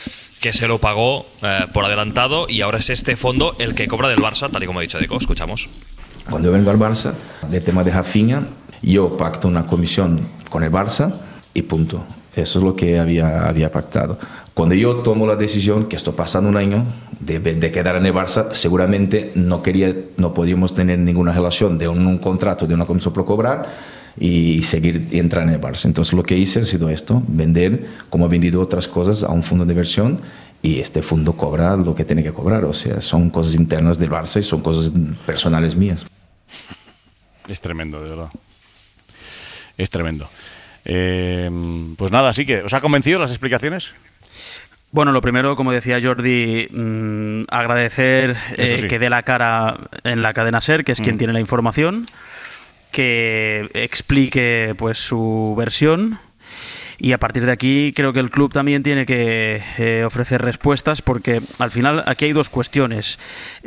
que se lo pagó por adelantado y ahora es este fondo el que cobra del Barça, tal y como ha dicho Deco. Escuchamos. Cuando vengo al Barça, del tema de Rafinha, yo pacto una comisión con el Barça y punto. Eso es lo que había pactado. Cuando yo tomo la decisión, que estoy pasando un año, de quedar en el Barça, seguramente no podíamos tener ninguna relación de un contrato, de una comisión por cobrar y seguir y entrar en el Barça. Entonces lo que hice ha sido esto, vender, como he vendido otras cosas, a un fondo de inversión, y este fondo cobra lo que tiene que cobrar. O sea, son cosas internas del Barça y son cosas personales mías. Es tremendo, de verdad. Es tremendo. Pues nada, así que, ¿os ha convencido las explicaciones? Bueno, lo primero, como decía Jordi, agradecer sí, que dé la cara en la cadena SER, que es quien tiene la información, que explique pues su versión, y a partir de aquí creo que el club también tiene que ofrecer respuestas, porque al final aquí hay dos cuestiones.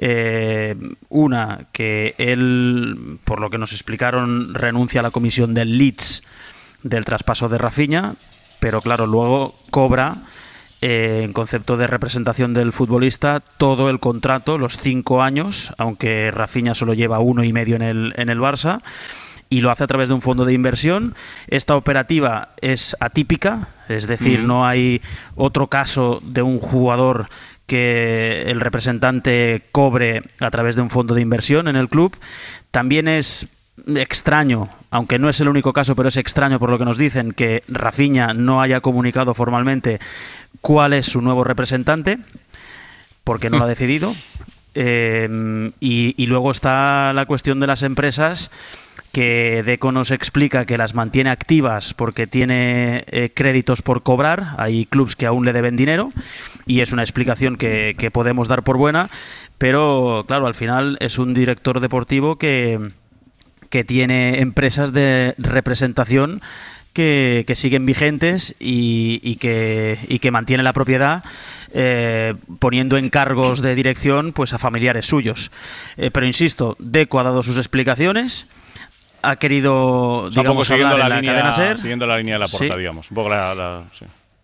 Una, que él, por lo que nos explicaron, renuncia a la comisión del Leeds del traspaso de Rafinha, pero claro, luego cobra en concepto de representación del futbolista todo el contrato, los 5 años, aunque Rafinha solo lleva 1 y medio en el Barça, y lo hace a través de un fondo de inversión. Esta operativa es atípica, es decir, no hay otro caso de un jugador que el representante cobre a través de un fondo de inversión en el club. También es extraño, aunque no es el único caso, pero es extraño por lo que nos dicen, que Rafinha no haya comunicado formalmente cuál es su nuevo representante, porque no lo ha decidido. Y luego está la cuestión de las empresas, que Deco nos explica que las mantiene activas porque tiene créditos por cobrar. Hay clubs que aún le deben dinero, y es una explicación que podemos dar por buena, pero claro, al final es un director deportivo que tiene empresas de representación que siguen vigentes y que mantiene la propiedad, poniendo encargos de dirección pues a familiares suyos. Pero insisto, Deco ha dado sus explicaciones, ha querido, digamos, hablar en la cadena SER. Siguiendo la línea de Laporta, sí. digamos. Un poco sí.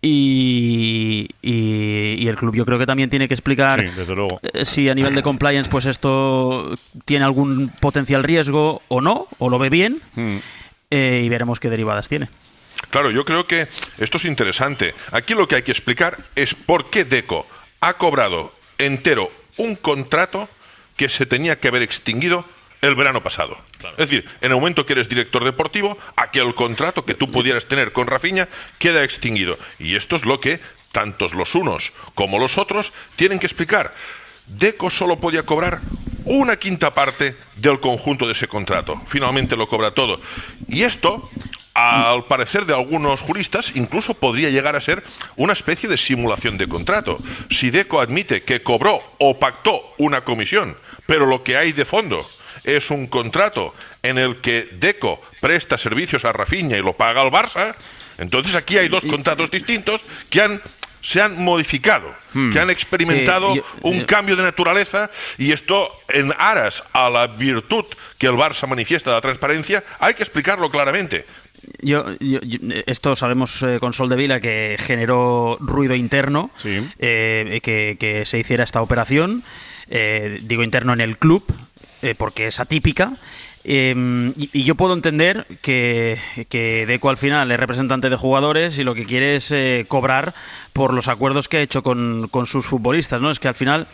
Y el club yo creo que también tiene que explicar desde luego, si a nivel de compliance pues esto tiene algún potencial riesgo o no, o lo ve bien, y veremos qué derivadas tiene. Claro, yo creo que esto es interesante. Aquí lo que hay que explicar es por qué Deco ha cobrado entero un contrato que se tenía que haber extinguido el verano pasado. Claro. Es decir, en el momento que eres director deportivo, aquel contrato que tú pudieras tener con Rafinha queda extinguido. Y esto es lo que tantos los unos como los otros tienen que explicar. Deco solo podía cobrar 1/5 parte del conjunto de ese contrato. Finalmente lo cobra todo. Y esto, al parecer de algunos juristas, incluso podría llegar a ser una especie de simulación de contrato. Si Deco admite que cobró o pactó una comisión, pero lo que hay de fondo es un contrato en el que Deco presta servicios a Rafinha y lo paga al Barça, entonces aquí hay dos contratos distintos que se han modificado, que han experimentado un cambio de naturaleza, y esto, en aras a la virtud que el Barça manifiesta de la transparencia, hay que explicarlo claramente. Esto sabemos con Soldevila que generó ruido interno, que se hiciera esta operación, digo interno en el club, porque es atípica. Y yo puedo entender que Deco al final es representante de jugadores y lo que quiere es cobrar por los acuerdos que ha hecho con sus futbolistas, ¿no? Es que al final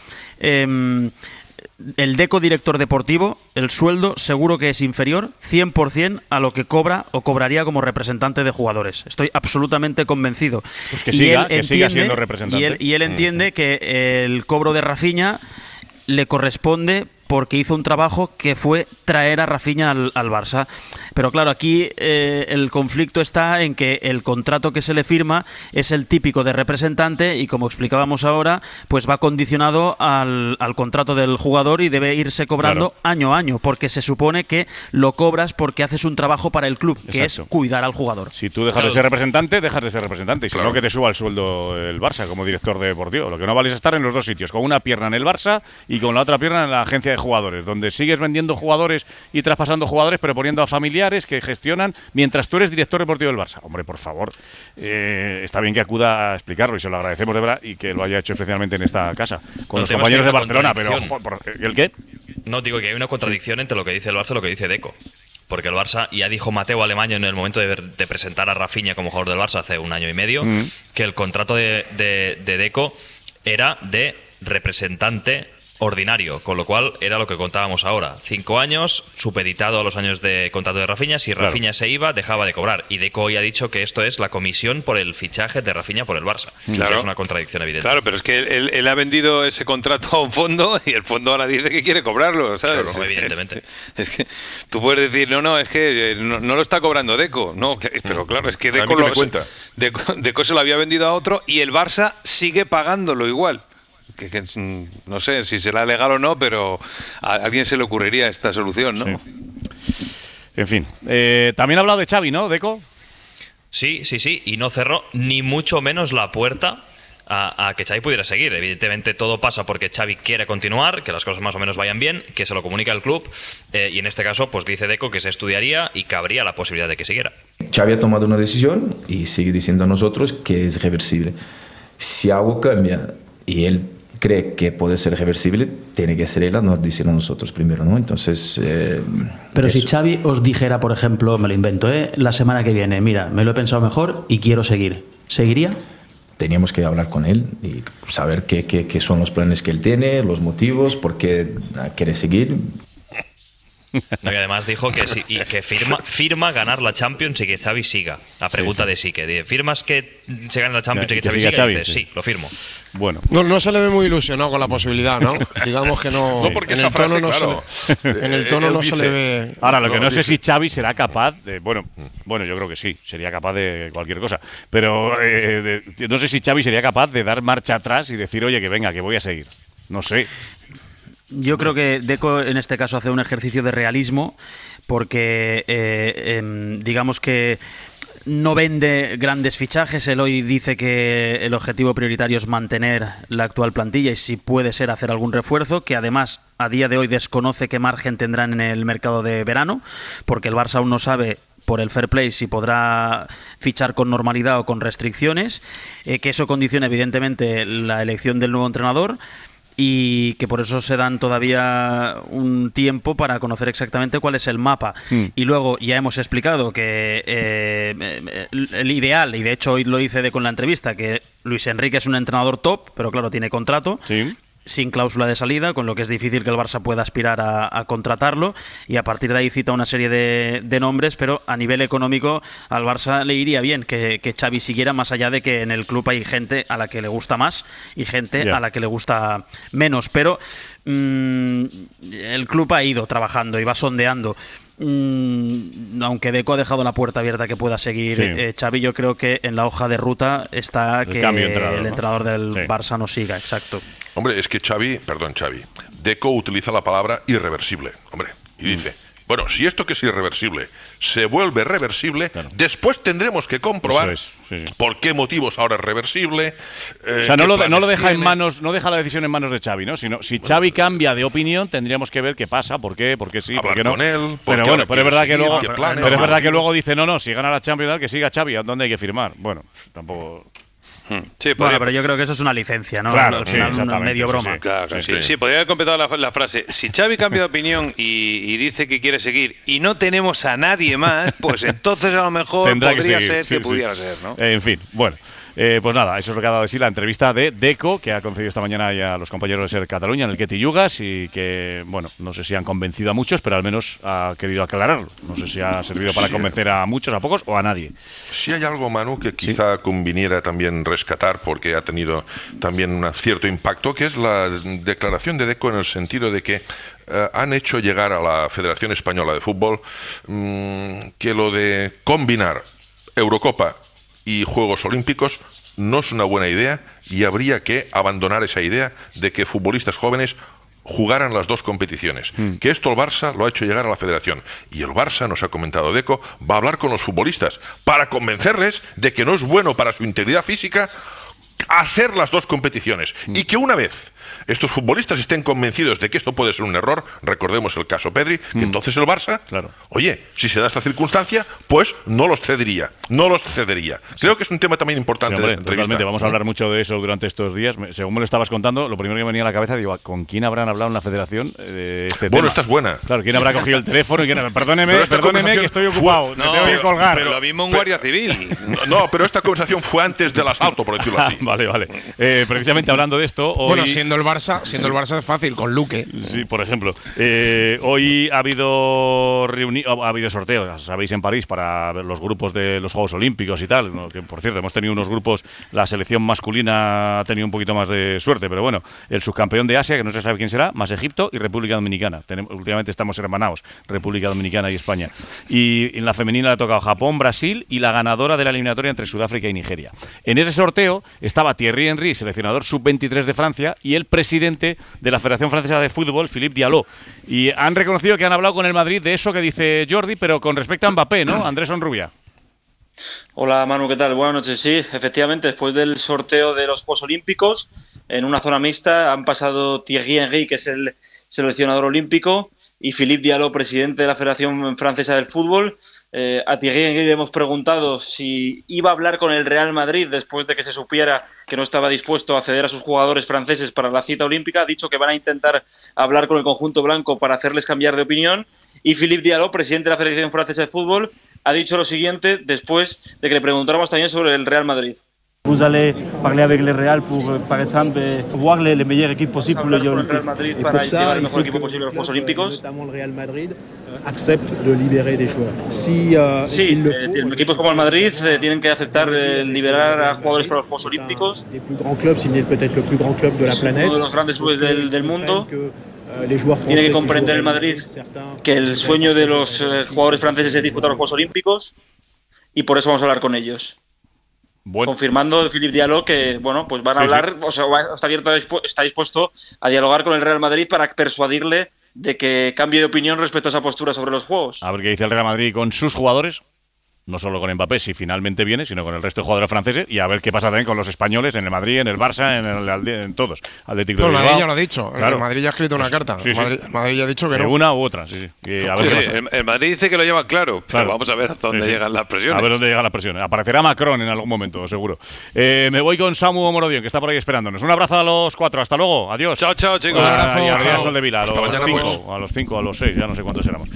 el Deco director deportivo, el sueldo seguro que es inferior 100% a lo que cobra o cobraría como representante de jugadores. Estoy absolutamente convencido. Pues que siga siendo representante. Y él entiende que el cobro de Rafinha le corresponde porque hizo un trabajo que fue traer a Rafinha al Barça. Pero claro, aquí el conflicto está en que el contrato que se le firma es el típico de representante y, como explicábamos ahora, pues va condicionado al contrato del jugador y debe irse cobrando año a año, porque se supone que lo cobras porque haces un trabajo para el club, que es cuidar al jugador. Si tú dejas de ser representante, dejas de ser representante. Y si no, que te suba el sueldo el Barça como director deportivo. Lo que no vale es estar en los dos sitios, con una pierna en el Barça y con la otra pierna en la agencia de jugadores, donde sigues vendiendo jugadores y traspasando jugadores, pero poniendo a familiares que gestionan mientras tú eres director deportivo del Barça. Hombre, por favor, está bien que acuda a explicarlo y se lo agradecemos de verdad y que lo haya hecho especialmente en esta casa con los compañeros de Barcelona, pero ¿el qué? No, digo que hay una contradicción entre lo que dice el Barça y lo que dice Deco. Porque el Barça, ya dijo Mateo Alemany en el momento de presentar a Rafinha como jugador del Barça hace 1 año y medio, que el contrato de Deco era de representante ordinario, con lo cual era lo que contábamos ahora. 5 años, supeditado a los años de contrato de Rafinha. Si Rafinha se iba, dejaba de cobrar. Y Deco hoy ha dicho que esto es la comisión por el fichaje de Rafinha por el Barça. Claro. O sea, es una contradicción evidente. Claro, pero es que él ha vendido ese contrato a un fondo y el fondo ahora dice que quiere cobrarlo, ¿sabes? Claro, evidentemente. Es que tú puedes decir, no, es que no lo está cobrando Deco. No, pero claro, es que Deco se lo había vendido a otro y el Barça sigue pagándolo igual. Que no sé si será legal o no, pero a alguien se le ocurriría esta solución, ¿no? Sí. En fin, también ha hablado de Xavi, ¿no, Deco? Sí, y no cerró ni mucho menos la puerta a que Xavi pudiera seguir. Evidentemente todo pasa porque Xavi quiere continuar, que las cosas más o menos vayan bien, que se lo comunica el club, y en este caso pues dice Deco que se estudiaría y cabría la posibilidad de que siguiera. Xavi ha tomado una decisión y sigue diciendo a nosotros que es reversible. Si algo cambia y él cree que puede ser reversible, tiene que ser él a nos decir a nosotros primero, ¿no? Entonces... Pero si Xavi os dijera, por ejemplo, me lo invento, la semana que viene, mira, me lo he pensado mejor y quiero seguir, ¿seguiría? Teníamos que hablar con él y saber qué son los planes que él tiene, los motivos, por qué quiere seguir. No, y además dijo que firma ganar la Champions y que Xavi siga. La pregunta de Sique. ¿Firmas que se gane la Champions y que Xavi siga? Y dice, sí, lo firmo. Bueno. No se le ve muy ilusionado con la posibilidad, ¿no? Digamos que no. No, porque en esa el tono frase, en el tono no se le ve. Ahora, lo que no sé si Xavi será capaz de. Bueno, yo creo que sí, sería capaz de cualquier cosa. Pero no sé si Xavi sería capaz de dar marcha atrás y decir, oye, que venga, que voy a seguir. No sé. Yo creo que Deco en este caso hace un ejercicio de realismo porque digamos que no vende grandes fichajes. Él hoy dice que el objetivo prioritario es mantener la actual plantilla y si puede ser hacer algún refuerzo, que además a día de hoy desconoce qué margen tendrán en el mercado de verano, porque el Barça aún no sabe por el fair play si podrá fichar con normalidad o con restricciones, que eso condiciona evidentemente la elección del nuevo entrenador, y que por eso se dan todavía un tiempo para conocer exactamente cuál es el mapa. Y luego ya hemos explicado que el ideal, y de hecho hoy lo dice Deco en la entrevista, que Luis Enrique es un entrenador top, pero claro, tiene contrato. Sí. Sin cláusula de salida, con lo que es difícil que el Barça pueda aspirar a contratarlo, y a partir de ahí cita una serie de nombres, pero a nivel económico al Barça le iría bien que Xavi siguiera, más allá de que en el club hay gente a la que le gusta más y gente a la que le gusta menos, pero el club ha ido trabajando y va sondeando. Aunque Deco ha dejado la puerta abierta que pueda seguir Xavi, yo creo que en la hoja de ruta está que el entrenador del Barça no siga, exacto. Hombre, es que Xavi, Deco utiliza la palabra irreversible, hombre, y dice, bueno, si esto que es irreversible se vuelve reversible, después tendremos que comprobar por qué motivos ahora es reversible. O sea, no lo deja en manos, no deja la decisión en manos de Xavi, ¿no? Sino, si Xavi cambia de opinión, tendríamos que ver qué pasa, por qué sí, por qué no. Con él, pero bueno, pero es verdad que luego dice, no, si gana la Champions, que siga Xavi, ¿a dónde hay que firmar? Bueno, tampoco. Sí, bueno, pero yo creo que eso es una licencia, ¿no? Claro, al final una medio broma. Sí, podría haber completado la frase. Si Xavi cambia de opinión y dice que quiere seguir y no tenemos a nadie más, pues entonces a lo mejor podría ser que pudiera ser, ¿no? En fin, bueno. Pues nada, eso es lo que ha dado de sí la entrevista de Deco, que ha concedido esta mañana ya a los compañeros de Ser Cataluña en el Queti Yugas, y que, bueno, no sé si han convencido a muchos, pero al menos ha querido aclararlo. No sé si ha servido para convencer a muchos, a pocos o a nadie. Si hay algo, Manu, que quizá conviniera también rescatar, porque ha tenido también un cierto impacto, que es la declaración de Deco en el sentido de que han hecho llegar a la Federación Española de Fútbol que lo de combinar Eurocopa y Juegos Olímpicos no es una buena idea, y habría que abandonar esa idea de que futbolistas jóvenes jugaran las dos competiciones. Que esto el Barça lo ha hecho llegar a la Federación, y el Barça, nos ha comentado Deco, va a hablar con los futbolistas para convencerles de que no es bueno para su integridad física hacer las dos competiciones, y que una vez estos futbolistas estén convencidos de que esto puede ser un error, recordemos el caso Pedri, que entonces el Barça, oye, si se da esta circunstancia, pues no los cedería. Creo que es un tema también importante de esta entrevista. Totalmente, vamos a hablar mucho de eso durante estos días. Según me lo estabas contando, lo primero que me venía a la cabeza, digo, ¿con quién habrán hablado en la federación de este tema? Bueno, esta es buena. Claro, ¿quién habrá cogido el teléfono? Perdóneme que estoy ocupado, me tengo que colgar. Pero lo mismo un guardia civil. No, pero esta conversación fue antes del asalto, por decirlo así. Vale. Precisamente hablando de esto, hoy… Bueno, siendo el Barça es fácil, con Luque. Sí, por ejemplo. Hoy ha habido sorteo, sabéis, en París, para los grupos de los Juegos Olímpicos y tal, ¿no? Que por cierto, hemos tenido unos grupos, la selección masculina ha tenido un poquito más de suerte, pero bueno, el subcampeón de Asia, que no se sabe quién será, más Egipto y República Dominicana. Últimamente estamos hermanados, República Dominicana y España. Y en la femenina le ha tocado Japón, Brasil y la ganadora de la eliminatoria entre Sudáfrica y Nigeria. En ese sorteo estaba Thierry Henry, seleccionador sub-23 de Francia, y el presidente de la Federación Francesa de Fútbol, Philippe Diallo. Y han reconocido que han hablado con el Madrid de eso que dice Jordi, pero con respecto a Mbappé, ¿no? Andrés Onrubia. Hola Manu, ¿qué tal? Buenas noches. Sí, efectivamente, después del sorteo de los Juegos Olímpicos, en una zona mixta han pasado Thierry Henry, que es el seleccionador olímpico, y Philippe Diallo, presidente de la Federación Francesa del Fútbol. A Thierry Henry le hemos preguntado si iba a hablar con el Real Madrid después de que se supiera que no estaba dispuesto a ceder a sus jugadores franceses para la cita olímpica. Ha dicho que van a intentar hablar con el conjunto blanco para hacerles cambiar de opinión. Y Philippe Diallo, presidente de la Federación Francesa de Fútbol, ha dicho lo siguiente después de que le preguntáramos también sobre el Real Madrid. Vous allez parler avec le Real pour, par exemple, voir les meilleures équipes possibles pour les Jeux Olympiques. El Real Madrid para llevar el mejor equipo posible a los Juegos Olímpicos. Notamment el Real Madrid accepte de liberar des joueurs. Sí, equipos como el Madrid tienen que aceptar liberar a jugadores para los Juegos Olímpicos. Les plus grands clubs, s'il n'est peut-être le plus grand club de la planète. Uno de los grandes clubes del mundo. Tiene que comprender el Madrid que el sueño de los jugadores franceses es disputar los Juegos Olímpicos, y por eso vamos a hablar con ellos. Bueno. Confirmando Philippe Diallo que pues van a hablar, o sea, está dispuesto a dialogar con el Real Madrid para persuadirle de que cambie de opinión respecto a esa postura sobre los Juegos. A ver qué dice el Real Madrid con sus jugadores. No solo con Mbappé, si finalmente viene, sino con el resto de jugadores franceses, y a ver qué pasa también con los españoles en el Madrid, en el Barça, en todos. Atlético de Bilbao. El Madrid ya lo ha dicho. Claro. El Madrid ya ha escrito una carta. Sí, el Madrid ya ha dicho que no. Una u otra, sí. A ver qué pasa. El Madrid dice que lo lleva claro, pero vamos a ver hasta dónde llegan las presiones. A ver dónde llegan las presiones. Aparecerá Macron en algún momento, seguro. Me voy con Samu Morodion, que está por ahí esperándonos. Un abrazo a los 4. Hasta luego. Adiós. Chao, chicos. Un abrazo. Y a Sol de Vila. A los 5, a los 6, ya no sé cuántos éramos.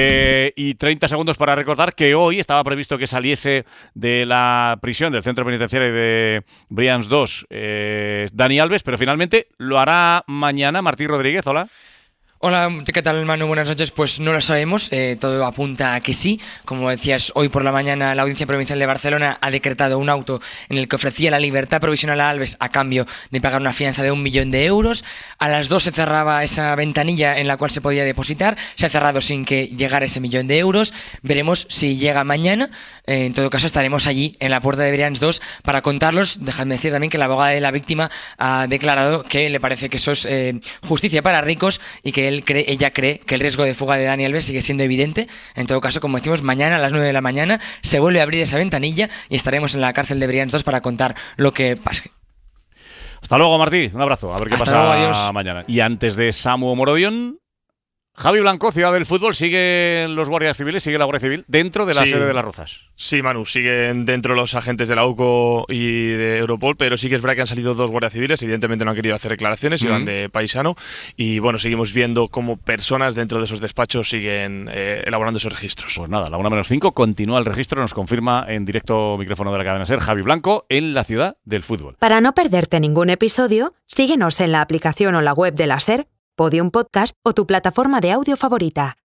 Y 30 segundos para recordar que hoy estaba previsto que saliese de la prisión del centro penitenciario de Brians 2 Dani Alves, pero finalmente lo hará mañana. Martí Rodríguez, hola. Hola, ¿qué tal, Manu? Buenas noches. Pues no lo sabemos, todo apunta a que sí. Como decías, hoy por la mañana la Audiencia Provincial de Barcelona ha decretado un auto en el que ofrecía la libertad provisional a Alves a cambio de pagar una fianza de 1 millón de euros. A las 2 se cerraba esa ventanilla en la cual se podía depositar. Se ha cerrado sin que llegara ese 1 millón de euros. Veremos si llega mañana. En todo caso, estaremos allí en la puerta de Brians 2 para contarlos. Dejadme decir también que la abogada de la víctima ha declarado que le parece que eso es justicia para ricos y que ella cree que el riesgo de fuga de Dani Alves sigue siendo evidente. En todo caso, como decimos, mañana a las 9 de la mañana se vuelve a abrir esa ventanilla y estaremos en la cárcel de Brians 2 para contar lo que pase. Hasta luego, Martí. Un abrazo. A ver qué pasa luego, mañana. Y antes de Samu Morodion, Javi Blanco, Ciudad del Fútbol, siguen los guardias civiles, sigue la Guardia Civil dentro de la sede de Las Rozas. Sí, Manu, siguen dentro los agentes de la UCO y de Europol, pero sí que es verdad que han salido 2 guardias civiles, evidentemente no han querido hacer declaraciones, iban de paisano, y bueno, seguimos viendo cómo personas dentro de esos despachos siguen elaborando esos registros. Pues nada, la 1:05 continúa el registro, nos confirma en directo micrófono de la cadena SER Javi Blanco en la Ciudad del Fútbol. Para no perderte ningún episodio, síguenos en la aplicación o la web de la SER, Podium Podcast o tu plataforma de audio favorita.